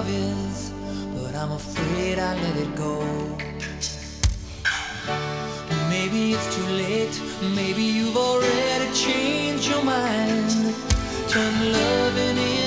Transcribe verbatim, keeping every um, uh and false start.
love is, but I'm afraid I let it go. Maybe it's too late, maybe you've already changed your mind. Turn loving in